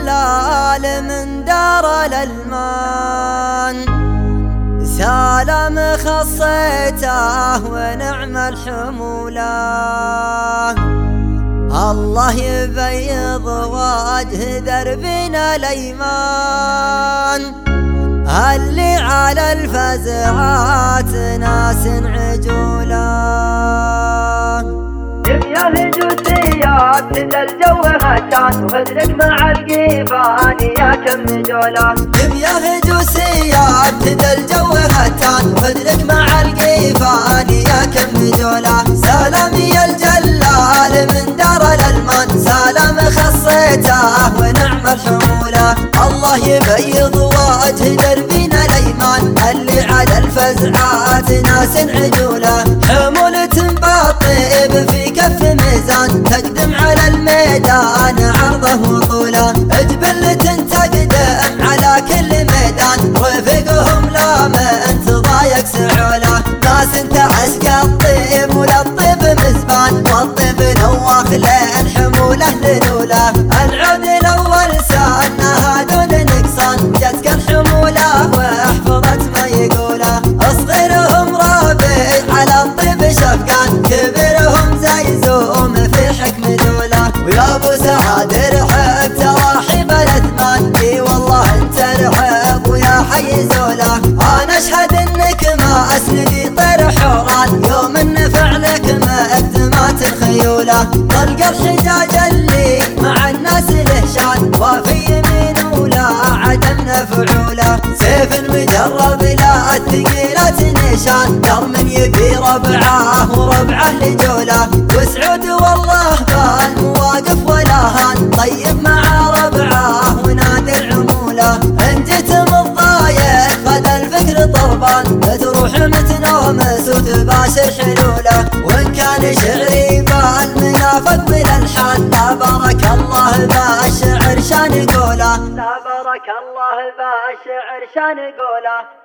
الجلال من دار الألمان، سلام خصيته ونعم الحمولة. الله يبيض وجه دربنا الأيمان، اللي على الفزعات ناس عجولا. يا هجوسيات ذا الجو هتان وادرك مع القيفان يا كم جولا. يا هجوسيات ذا الجو هتان وادرك مع القيفان يا كم جولا. سلام يا الجلال من دار الألمان، سلام خصيته ونعم الحمولة. الله يبيض وجه دربنا الأيمان، اللي على الفزعات ناس عجولة. حمولة بالطيب في كف ميزان، تقدم على الميدان عرضه وطوله. جبلة تقدم على كل ميدان، رفقهم لا من تضايق سعوله. ناس تعشق الطيب وللطيب مزبان، والطيب نواخ للحمولة ذلوله. العود الأول سانها دون نقصان، جتك الحمولة واحفظت ما يقوله. صغيرهم رابع على الطيب شفقان، كبرهم زيزوم في حكم دوله. ويا ابو سعد رحب تراحب الاثمان، اي والله انت رحب ويا حي زوله. انا اشهد انك ما اسندي طير حوران، يوم ان فعلك ما اكتمات الخيوله. طلق الحجاج اللي مع الناس لهشان، وفي يمين ولا عدم نفعوله. سيف مجرب لا الثقيلات نشان، درم يبي ربعه وربعه لجوله. وسعود والله بالمواقف ولا هان، طيب مع ربعه ونادي العموله. ان جيت متضايق خذ الفكر طربان، تروح متنومس وتباشر حلوله. وان كان شعري بالمنافق بالالحان، لا بارك الله بالشعر شان قوله. لا بارك الله بالشعر شان قوله.